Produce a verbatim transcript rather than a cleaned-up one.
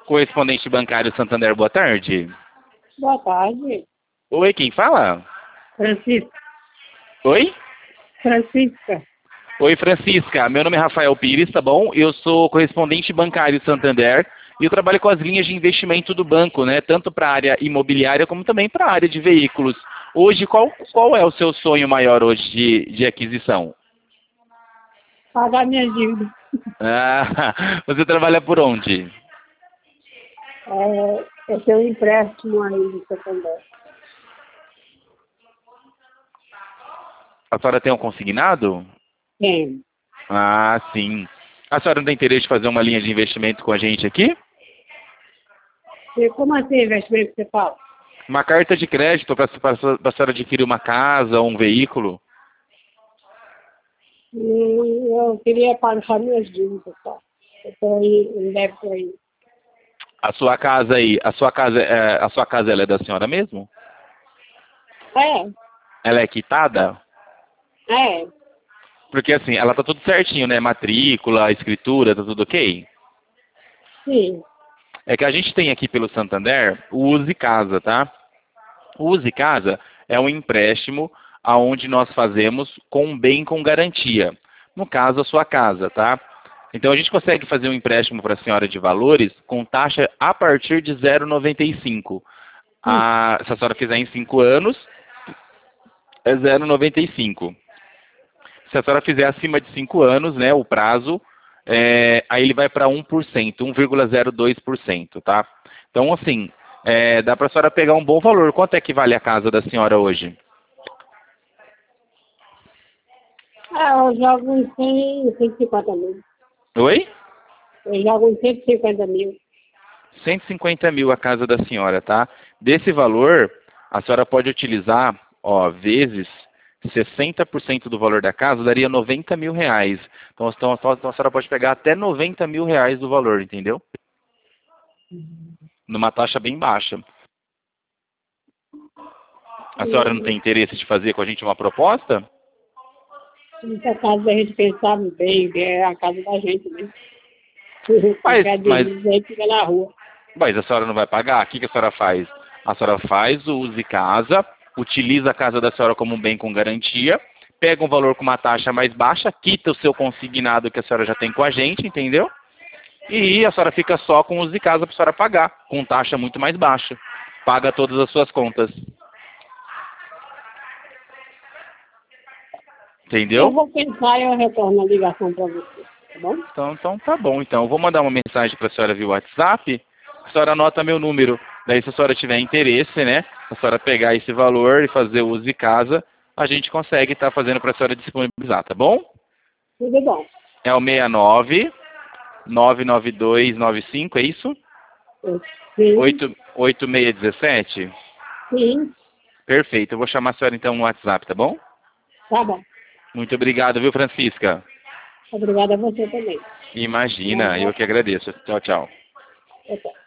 Correspondente bancário Santander, boa tarde. Boa tarde. Oi, quem fala? Francisca. Oi? Francisca. Oi, Francisca. Meu nome é Rafael Pires, tá bom? Eu sou correspondente bancário Santander e eu trabalho com as linhas de investimento do banco, né? Tanto para a área imobiliária como também para a área de veículos. Hoje, qual, qual é o seu sonho maior hoje de, de aquisição? Pagar minha dívida. Ah, você trabalha por onde? É, eu tenho um empréstimo aí de Santander. A senhora tem um consignado? Tem. Ah, sim. A senhora não tem interesse de fazer uma linha de investimento com a gente aqui? E como assim investimento que você fala? Uma carta de crédito para a senhora adquirir uma casa ou um veículo? E eu queria pagar minhas dívidas, só. Eu estou em débito aí. A sua casa aí, a sua casa, é, a sua casa ela é da senhora mesmo? É, Ela é quitada? é. Porque assim, ela tá tudo certinho, né? Matrícula, escritura, tá tudo ok? Sim. É que a gente tem aqui pelo Santander o Use Casa, tá? O Use Casa é um empréstimo aonde nós fazemos com um bem com garantia. No caso, a sua casa, tá? Então a gente consegue fazer um empréstimo para a senhora de valores com taxa a partir de zero vírgula noventa e cinco. Hum. A, se a senhora fizer em cinco anos, é zero vírgula noventa e cinco. Se a senhora fizer acima de cinco anos, né, o prazo, é, aí ele vai para um por cento, um vírgula zero dois por cento, tá? Então, assim, é, dá para a senhora pegar um bom valor. Quanto é que vale a casa da senhora hoje? É, eu jogo em cem, cento e cinquenta mil. Oi? Eu jogo em cento e cinquenta mil. cento e cinquenta mil a casa da senhora, tá? Desse valor, a senhora pode utilizar, ó, vezes sessenta por cento do valor da casa, daria noventa mil reais. Então, então, então a senhora pode pegar até noventa mil reais do valor, entendeu? Numa taxa bem baixa. A senhora não tem E interesse de fazer com a gente uma proposta? nessa casa a gente pensar bem, que é a casa da gente mesmo. Mas, Qualquer mas, dia a gente fica na rua. mas a senhora não vai pagar? O que, que a senhora faz? A senhora faz o use casa, utiliza a casa da senhora como um bem com garantia, pega um valor com uma taxa mais baixa, quita o seu consignado que a senhora já tem com a gente, entendeu? E a senhora fica só com o use casa para a senhora pagar, com taxa muito mais baixa. Paga todas as suas contas. Eu Entendeu? vou pensar e eu retorno a ligação para você, tá bom? Então, então tá bom. Então, eu vou mandar uma mensagem para a senhora via WhatsApp. A senhora anota meu número. Daí, se a senhora tiver interesse, né? A senhora pegar esse valor e fazer o uso de casa, a gente consegue estar fazendo para a senhora disponibilizar, tá bom? Tudo bom. É o seis nove, nove nove dois nove cinco, é isso? Eu- Sim, oito oito seis um sete? sim, Perfeito. Eu vou chamar a senhora então no WhatsApp, tá bom? tá bom. Muito obrigado, viu, Francisca? Obrigada a você também. Imagina, eu Boa que agradeço. Tchau, tchau. tarde.